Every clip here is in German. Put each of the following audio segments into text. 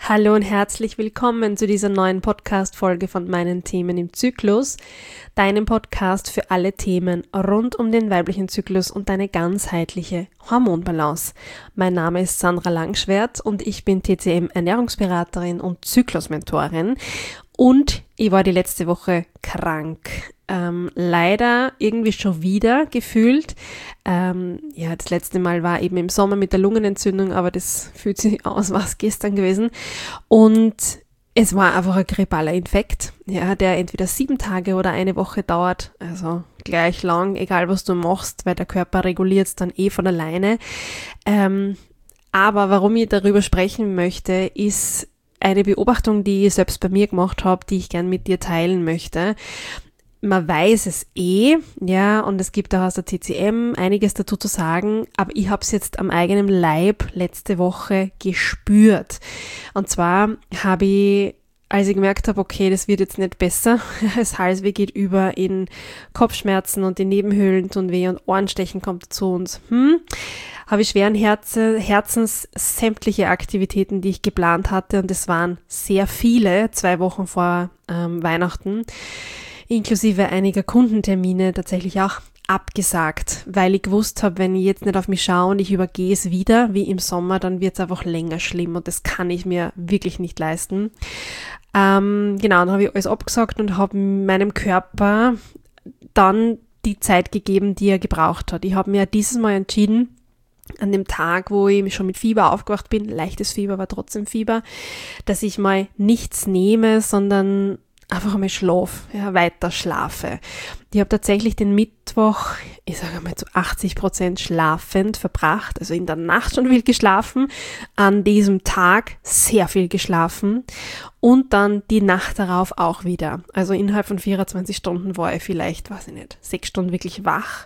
Hallo und herzlich willkommen zu dieser neuen Podcast-Folge von meinen Themen im Zyklus, deinem Podcast für alle Themen rund um den weiblichen Zyklus und deine ganzheitliche Hormonbalance. Mein Name ist Sandra Langschwert und ich bin TCM-Ernährungsberaterin und Zyklusmentorin und ich war die letzte Woche krank. Leider irgendwie schon wieder gefühlt. Das letzte Mal war eben im Sommer mit der Lungenentzündung, aber das fühlt sich aus, war es gestern gewesen. Und es war einfach ein grippaler Infekt, der entweder 7 Tage oder eine Woche dauert, also gleich lang, egal was du machst, weil der Körper reguliert es dann von alleine. Aber warum ich darüber sprechen möchte, ist eine Beobachtung, die ich selbst bei mir gemacht habe, die ich gern mit dir teilen möchte. Man weiß es und es gibt auch aus der TCM einiges dazu zu sagen, aber ich habe es jetzt am eigenen Leib letzte Woche gespürt. Und zwar habe ich, als ich gemerkt habe, okay, das wird jetzt nicht besser, das Halsweh geht über in Kopfschmerzen und die Nebenhöhlen tun weh und Ohrenstechen kommt dazu und habe ich schweren Herzens sämtliche Aktivitäten, die ich geplant hatte, und es waren sehr viele, 2 Wochen vor Weihnachten, inklusive einiger Kundentermine tatsächlich auch abgesagt, weil ich gewusst habe, wenn ich jetzt nicht auf mich schaue und ich übergehe es wieder, wie im Sommer, dann wird es einfach länger schlimm und das kann ich mir wirklich nicht leisten. Dann habe ich alles abgesagt und habe meinem Körper dann die Zeit gegeben, die er gebraucht hat. Ich habe mir dieses Mal entschieden, an dem Tag, wo ich schon mit Fieber aufgewacht bin, leichtes Fieber, aber trotzdem Fieber, dass ich mal nichts nehme, sondern einfach einmal weiter schlafe. Ich habe tatsächlich den Mittwoch, ich sage mal zu 80% schlafend verbracht, also in der Nacht schon viel geschlafen, an diesem Tag sehr viel geschlafen und dann die Nacht darauf auch wieder. Also innerhalb von 24 Stunden war ich vielleicht, 6 Stunden wirklich wach.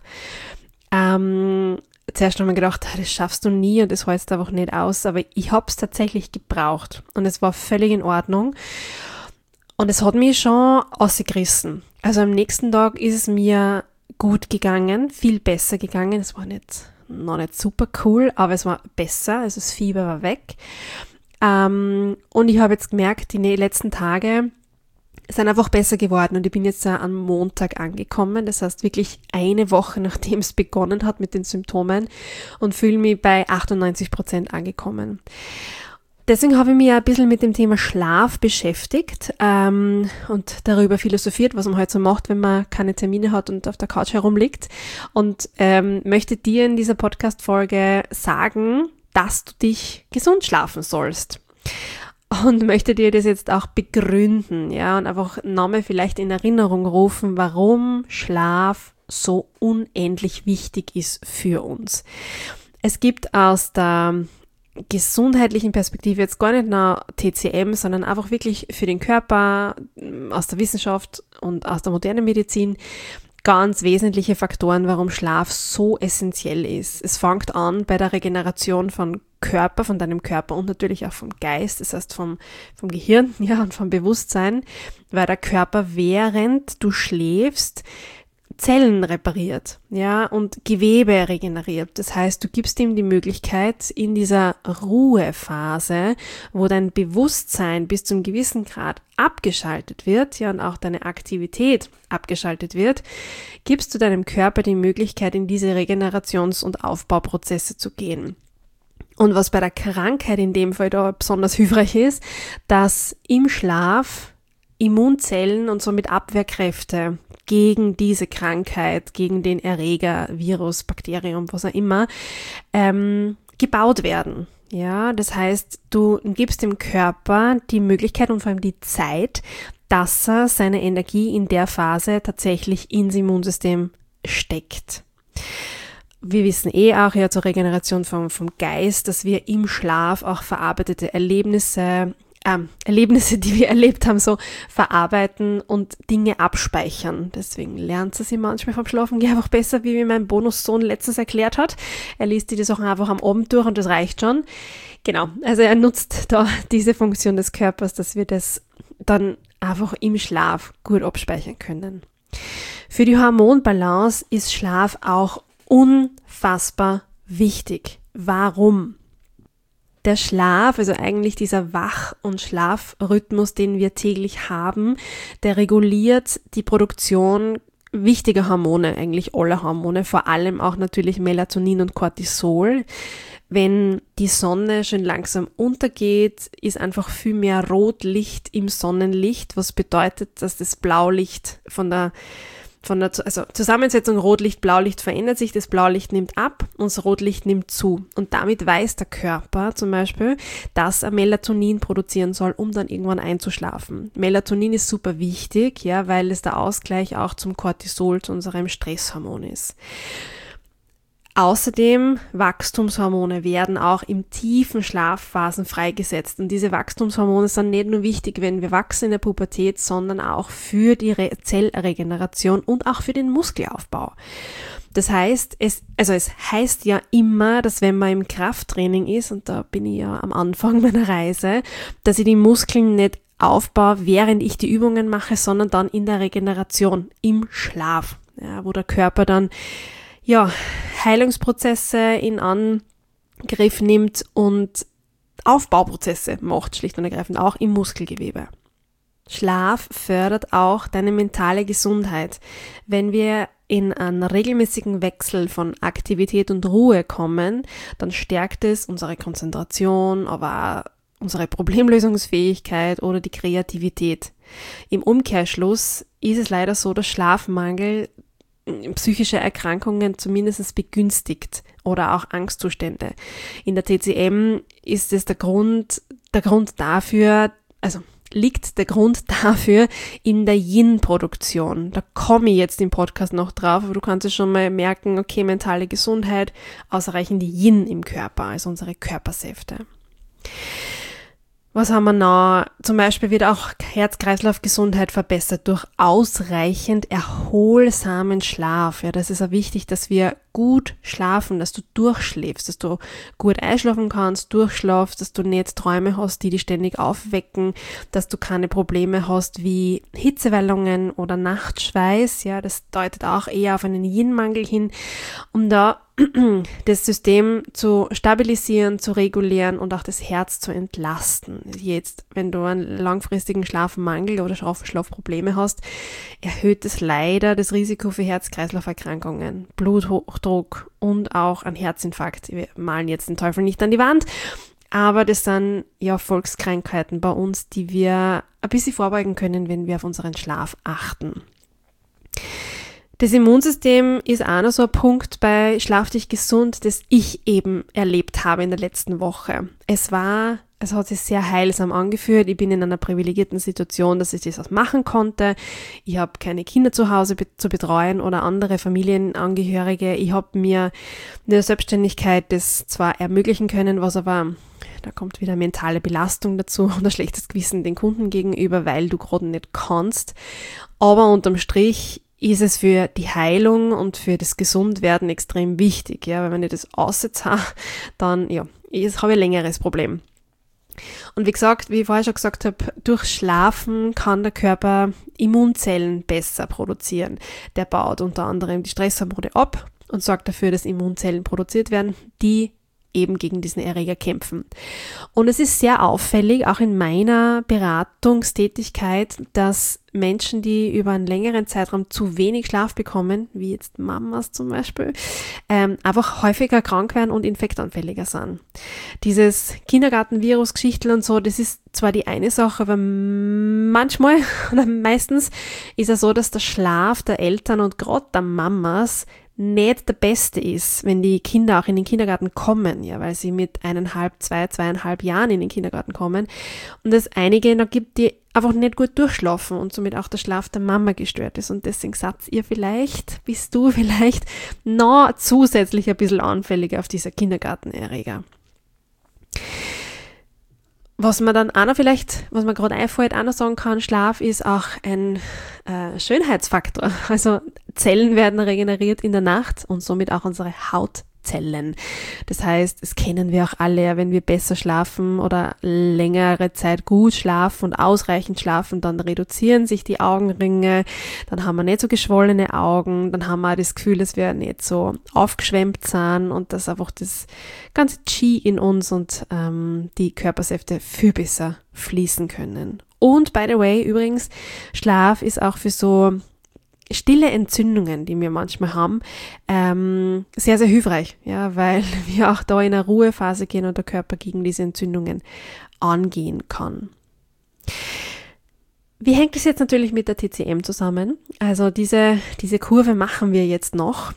Zuerst haben wir gedacht, das schaffst du nie und das hältst du einfach nicht aus, aber ich habe es tatsächlich gebraucht und es war völlig in Ordnung. Und es hat mich schon ausgerissen. Also am nächsten Tag ist es mir gut gegangen, viel besser gegangen. Es war noch nicht super cool, aber es war besser, also das Fieber war weg. Und ich habe jetzt gemerkt, die letzten Tage sind einfach besser geworden und ich bin jetzt am Montag angekommen. Das heißt wirklich eine Woche, nachdem es begonnen hat mit den Symptomen, und fühle mich bei 98% angekommen. Deswegen habe ich mich ein bisschen mit dem Thema Schlaf beschäftigt und darüber philosophiert, was man heute so macht, wenn man keine Termine hat und auf der Couch herumliegt, und möchte dir in dieser Podcast-Folge sagen, dass du dich gesund schlafen sollst. Und möchte dir das jetzt auch begründen, und einfach nochmal vielleicht in Erinnerung rufen, warum Schlaf so unendlich wichtig ist für uns. Es gibt aus der gesundheitlichen Perspektive jetzt gar nicht nur TCM, sondern einfach wirklich für den Körper, aus der Wissenschaft und aus der modernen Medizin ganz wesentliche Faktoren, warum Schlaf so essentiell ist. Es fängt an bei der Regeneration von deinem Körper und natürlich auch vom Geist, das heißt vom Gehirn, und vom Bewusstsein, weil der Körper, während du schläfst, Zellen repariert, und Gewebe regeneriert. Das heißt, du gibst ihm die Möglichkeit, in dieser Ruhephase, wo dein Bewusstsein bis zu einem gewissen Grad abgeschaltet wird, und auch deine Aktivität abgeschaltet wird, gibst du deinem Körper die Möglichkeit, in diese Regenerations- und Aufbauprozesse zu gehen. Und was bei der Krankheit in dem Fall da besonders hilfreich ist, dass im Schlaf Immunzellen und somit Abwehrkräfte gegen diese Krankheit, gegen den Erreger, Virus, Bakterium, was auch immer, gebaut werden. Das heißt, du gibst dem Körper die Möglichkeit und vor allem die Zeit, dass er seine Energie in der Phase tatsächlich ins Immunsystem steckt. Wir wissen auch zur Regeneration vom Geist, dass wir im Schlaf auch verarbeitete Erlebnisse, die wir erlebt haben, so verarbeiten und Dinge abspeichern. Deswegen lernt sie manchmal vom Schlafen einfach besser, wie mir mein Bonussohn letztens erklärt hat. Er liest die Sachen einfach am Abend durch und das reicht schon. Genau, also er nutzt da diese Funktion des Körpers, dass wir das dann einfach im Schlaf gut abspeichern können. Für die Hormonbalance ist Schlaf auch unfassbar wichtig. Warum? Der Schlaf, also eigentlich dieser Wach- und Schlafrhythmus, den wir täglich haben, der reguliert die Produktion wichtiger Hormone, eigentlich alle Hormone, vor allem auch natürlich Melatonin und Cortisol. Wenn die Sonne schon langsam untergeht, ist einfach viel mehr Rotlicht im Sonnenlicht, was bedeutet, dass das Blaulicht also Zusammensetzung Rotlicht, Blaulicht verändert sich, das Blaulicht nimmt ab und das Rotlicht nimmt zu. Und damit weiß der Körper zum Beispiel, dass er Melatonin produzieren soll, um dann irgendwann einzuschlafen. Melatonin ist super wichtig, ja, weil es der Ausgleich auch zum Cortisol, zu unserem Stresshormon ist. Außerdem, Wachstumshormone werden auch in tiefen Schlafphasen freigesetzt. Und diese Wachstumshormone sind nicht nur wichtig, wenn wir wachsen in der Pubertät, sondern auch für die Zellregeneration und auch für den Muskelaufbau. Das heißt, es heißt ja immer, dass wenn man im Krafttraining ist, und da bin ich ja am Anfang meiner Reise, dass ich die Muskeln nicht aufbaue, während ich die Übungen mache, sondern dann in der Regeneration, im Schlaf, ja, wo der Körper dann Heilungsprozesse in Angriff nimmt und Aufbauprozesse macht, schlicht und ergreifend, auch im Muskelgewebe. Schlaf fördert auch deine mentale Gesundheit. Wenn wir in einen regelmäßigen Wechsel von Aktivität und Ruhe kommen, dann stärkt es unsere Konzentration, aber auch unsere Problemlösungsfähigkeit oder die Kreativität. Im Umkehrschluss ist es leider so, dass Schlafmangel psychische Erkrankungen zumindest begünstigt oder auch Angstzustände. In der TCM ist es liegt der Grund dafür in der Yin-Produktion. Da komme ich jetzt im Podcast noch drauf, aber du kannst es schon mal merken, okay, mentale Gesundheit, ausreichend Yin im Körper, also unsere Körpersäfte. Was haben wir noch? Zum Beispiel wird auch Herz-Kreislauf-Gesundheit verbessert durch ausreichend erholsamen Schlaf. Ja, das ist auch wichtig, dass wir gut schlafen, dass du durchschläfst, dass du gut einschlafen kannst, durchschlafst, dass du nicht Träume hast, die dich ständig aufwecken, dass du keine Probleme hast wie Hitzewallungen oder Nachtschweiß. Ja, das deutet auch eher auf einen Yin-Mangel hin, um da das System zu stabilisieren, zu regulieren und auch das Herz zu entlasten. Jetzt, wenn du einen langfristigen Schlafmangel oder Schlafprobleme hast, erhöht es leider das Risiko für Herz-Kreislauf-Erkrankungen, Bluthochdruck und auch einen Herzinfarkt. Wir malen jetzt den Teufel nicht an die Wand, aber das sind ja Volkskrankheiten bei uns, die wir ein bisschen vorbeugen können, wenn wir auf unseren Schlaf achten. Das Immunsystem ist auch noch so ein Punkt bei Schlaf dich gesund, das ich eben erlebt habe in der letzten Woche. Es hat sich sehr heilsam angefühlt. Ich bin in einer privilegierten Situation, dass ich das machen konnte. Ich habe keine Kinder zu Hause zu betreuen oder andere Familienangehörige. Ich habe mir eine Selbstständigkeit das zwar ermöglichen können, was aber, da kommt wieder mentale Belastung dazu oder schlechtes Gewissen den Kunden gegenüber, weil du gerade nicht kannst. Aber unterm Strich ist es für die Heilung und für das Gesundwerden extrem wichtig. Ja, weil wenn ich das aussetze, dann habe ich ein längeres Problem. Und wie gesagt, wie ich vorher schon gesagt habe, durch Schlafen kann der Körper Immunzellen besser produzieren. Der baut unter anderem die Stresshormone ab und sorgt dafür, dass Immunzellen produziert werden, die eben gegen diesen Erreger kämpfen. Und es ist sehr auffällig, auch in meiner Beratungstätigkeit, dass Menschen, die über einen längeren Zeitraum zu wenig Schlaf bekommen, wie jetzt Mamas zum Beispiel, einfach häufiger krank werden und infektanfälliger sind. Dieses Kindergartenvirus-Geschichtel und so, das ist zwar die eine Sache, aber manchmal oder meistens ist es so, dass der Schlaf der Eltern und gerade der Mamas nicht der beste ist, wenn die Kinder auch in den Kindergarten kommen, ja, weil sie mit 2,5 Jahren in den Kindergarten kommen und es einige noch gibt, die einfach nicht gut durchschlafen und somit auch der Schlaf der Mama gestört ist und deswegen bist du vielleicht noch zusätzlich ein bisschen anfälliger auf dieser Kindergartenerreger. Was man dann auch noch was mir gerade einfällt, auch noch sagen kann, Schlaf ist auch ein Schönheitsfaktor. Also Zellen werden regeneriert in der Nacht und somit auch unsere Haut Zellen. Das heißt, es kennen wir auch alle, wenn wir besser schlafen oder längere Zeit gut schlafen und ausreichend schlafen, dann reduzieren sich die Augenringe, dann haben wir nicht so geschwollene Augen, dann haben wir auch das Gefühl, dass wir nicht so aufgeschwemmt sind und dass einfach das ganze Qi in uns und die Körpersäfte viel besser fließen können. Und by the way, übrigens, Schlaf ist auch für so stille Entzündungen, die wir manchmal haben, sehr, sehr hilfreich, ja, weil wir auch da in eine Ruhephase gehen und der Körper gegen diese Entzündungen angehen kann. Wie hängt es jetzt natürlich mit der TCM zusammen? Also diese Kurve machen wir jetzt noch.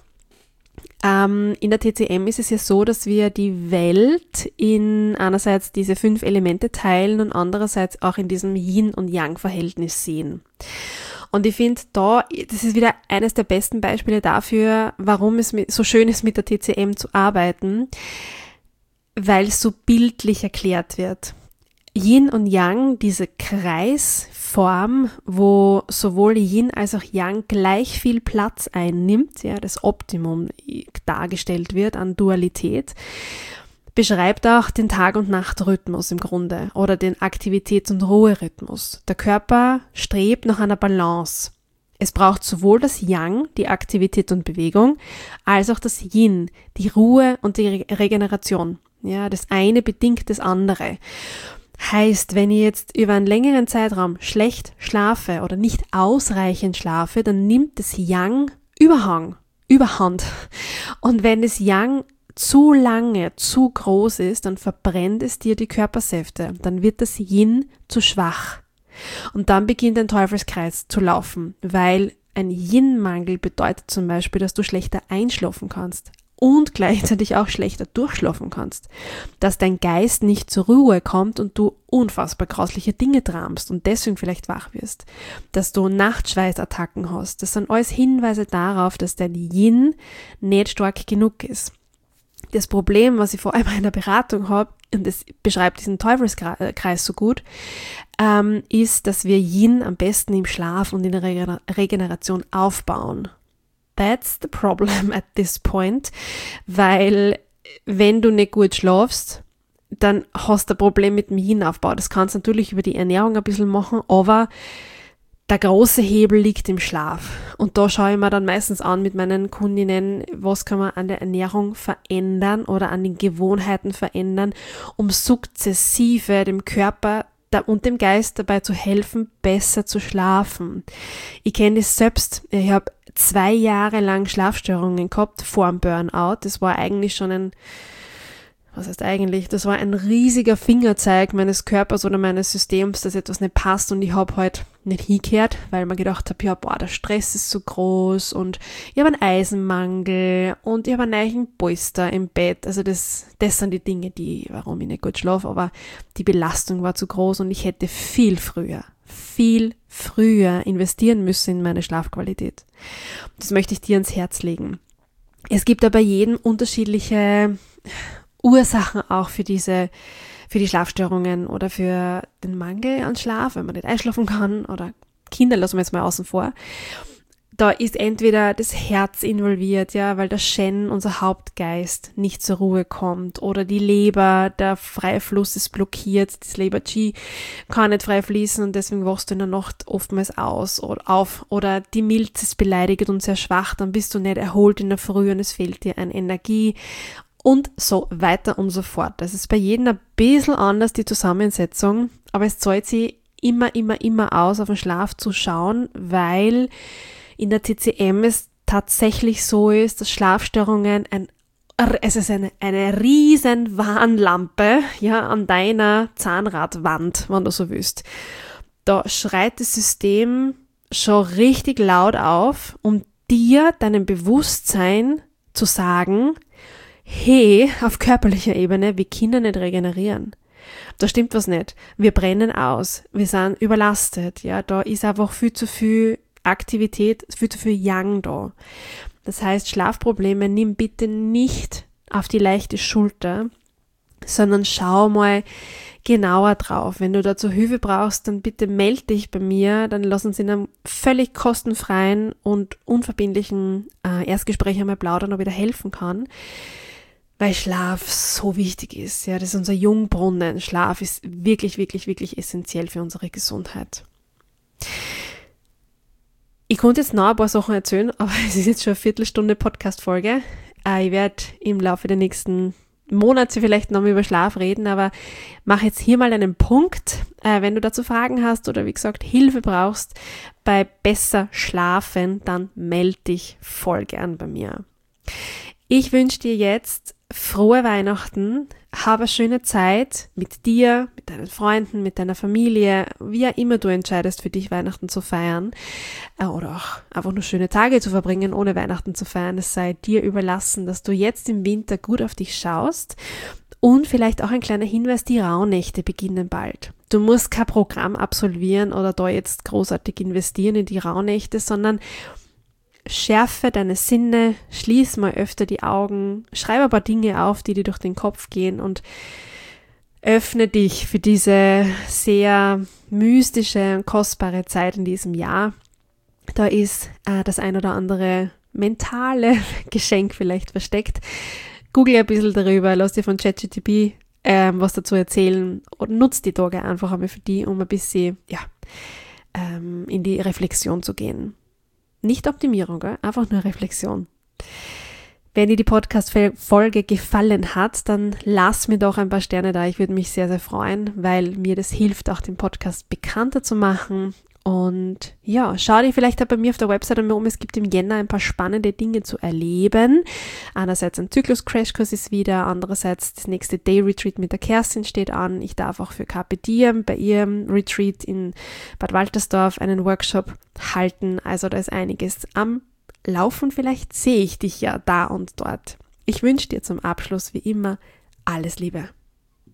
In der TCM ist es ja so, dass wir die Welt in einerseits diese 5 Elemente teilen und andererseits auch in diesem Yin- und Yang-Verhältnis sehen. Und ich finde das ist wieder eines der besten Beispiele dafür, warum es so schön ist, mit der TCM zu arbeiten, weil es so bildlich erklärt wird. Yin und Yang, diese Kreisform, wo sowohl Yin als auch Yang gleich viel Platz einnimmt, ja, das Optimum dargestellt wird an Dualität, beschreibt auch den Tag- und Nachtrhythmus im Grunde oder den Aktivitäts- und Ruherhythmus. Der Körper strebt nach einer Balance. Es braucht sowohl das Yang, die Aktivität und Bewegung, als auch das Yin, die Ruhe und die Regeneration. Ja, das eine bedingt das andere. Heißt, wenn ich jetzt über einen längeren Zeitraum schlecht schlafe oder nicht ausreichend schlafe, dann nimmt das Yang Überhand. Und wenn das Yang zu lange, zu groß ist, dann verbrennt es dir die Körpersäfte. Dann wird das Yin zu schwach. Und dann beginnt ein Teufelskreis zu laufen, weil ein Yin-Mangel bedeutet zum Beispiel, dass du schlechter einschlafen kannst und gleichzeitig auch schlechter durchschlafen kannst. Dass dein Geist nicht zur Ruhe kommt und du unfassbar grausliche Dinge träumst und deswegen vielleicht wach wirst. Dass du Nachtschweißattacken hast. Das sind alles Hinweise darauf, dass dein Yin nicht stark genug ist. Das Problem, was ich vor allem in der Beratung habe, und das beschreibt diesen Teufelskreis so gut, ist, dass wir Yin am besten im Schlaf und in der Regeneration aufbauen. That's the problem at this point, weil wenn du nicht gut schlafst, dann hast du ein Problem mit dem Yin-Aufbau. Das kannst du natürlich über die Ernährung ein bisschen machen, aber der große Hebel liegt im Schlaf. Und da schaue ich mir dann meistens an mit meinen Kundinnen, was kann man an der Ernährung verändern oder an den Gewohnheiten verändern, um sukzessive dem Körper und dem Geist dabei zu helfen, besser zu schlafen. Ich kenne das selbst. Ich habe 2 Jahre lang Schlafstörungen gehabt vor dem Burnout. Das war eigentlich schon das war ein riesiger Fingerzeig meines Körpers oder meines Systems, dass etwas nicht passt und ich habe halt nicht hingehört, weil man gedacht habe, ja, der Stress ist so groß und ich habe einen Eisenmangel und ich habe einen neuen Polster im Bett. Also das sind die Dinge, warum ich nicht gut schlafe, aber die Belastung war zu groß und ich hätte viel früher investieren müssen in meine Schlafqualität. Das möchte ich dir ans Herz legen. Es gibt aber jedem unterschiedliche Ursachen auch für die Schlafstörungen oder für den Mangel an Schlaf, wenn man nicht einschlafen kann oder Kinder lassen wir jetzt mal außen vor. Da ist entweder das Herz involviert, ja, weil der Shen, unser Hauptgeist, nicht zur Ruhe kommt oder die Leber, der freie Fluss ist blockiert, das Leber-Qi kann nicht frei fließen und deswegen wachst du in der Nacht oftmals auf oder die Milz ist beleidigt und sehr schwach, dann bist du nicht erholt in der Früh und es fehlt dir an Energie und so weiter und so fort. Das ist bei jedem ein bisschen anders, die Zusammensetzung, aber es zahlt sich immer aus, auf den Schlaf zu schauen, weil in der TCM es tatsächlich so ist, dass Schlafstörungen es ist eine riesen Warnlampe, ja, an deiner Zahnradwand, wenn du so willst. Da schreit das System schon richtig laut auf, um dir, deinem Bewusstsein zu sagen, hey, auf körperlicher Ebene, wir können nicht regenerieren. Da stimmt was nicht. Wir brennen aus. Wir sind überlastet. Ja, da ist einfach viel zu viel Aktivität, viel zu viel Yang da. Das heißt, Schlafprobleme nimm bitte nicht auf die leichte Schulter, sondern schau mal genauer drauf. Wenn du dazu Hilfe brauchst, dann bitte melde dich bei mir, dann lass uns in einem völlig kostenfreien und unverbindlichen Erstgespräch einmal plaudern, ob ich da helfen kann. weil Schlaf so wichtig ist. Ja, das ist unser Jungbrunnen. Schlaf ist wirklich, wirklich, wirklich essentiell für unsere Gesundheit. Ich konnte jetzt noch ein paar Sachen erzählen, aber es ist jetzt schon eine Viertelstunde Podcast-Folge. Ich werde im Laufe der nächsten Monate vielleicht noch mal über Schlaf reden, aber mach jetzt hier mal einen Punkt. Wenn du dazu Fragen hast oder wie gesagt Hilfe brauchst bei besser schlafen, dann melde dich voll gern bei mir. Ich wünsche dir jetzt frohe Weihnachten, habe eine schöne Zeit mit dir, mit deinen Freunden, mit deiner Familie, wie auch immer du entscheidest für dich Weihnachten zu feiern oder auch einfach nur schöne Tage zu verbringen, ohne Weihnachten zu feiern. Es sei dir überlassen, dass du jetzt im Winter gut auf dich schaust und vielleicht auch ein kleiner Hinweis, die Rauhnächte beginnen bald. Du musst kein Programm absolvieren oder da jetzt großartig investieren in die Rauhnächte, sondern schärfe deine Sinne, schließ mal öfter die Augen, schreibe ein paar Dinge auf, die dir durch den Kopf gehen und öffne dich für diese sehr mystische und kostbare Zeit in diesem Jahr. Da ist das ein oder andere mentale Geschenk vielleicht versteckt. Google ein bisschen darüber, lass dir von ChatGPT was dazu erzählen und nutz die Tage einfach einmal für die, um ein bisschen in die Reflexion zu gehen. Nicht Optimierung, gell? Einfach nur Reflexion. Wenn dir die Podcast-Folge gefallen hat, dann lass mir doch ein paar Sterne da. Ich würde mich sehr, sehr freuen, weil mir das hilft, auch den Podcast bekannter zu machen. Und ja, schau dir vielleicht auch bei mir auf der Website um. Es gibt im Jänner ein paar spannende Dinge zu erleben. Einerseits ein Zyklus-Crashkurs ist wieder, andererseits das nächste Day-Retreat mit der Kerstin steht an. Ich darf auch für Carpe Diem bei ihrem Retreat in Bad Waltersdorf einen Workshop halten. Also da ist einiges am Laufen. Vielleicht sehe ich dich ja da und dort. Ich wünsche dir zum Abschluss wie immer alles Liebe.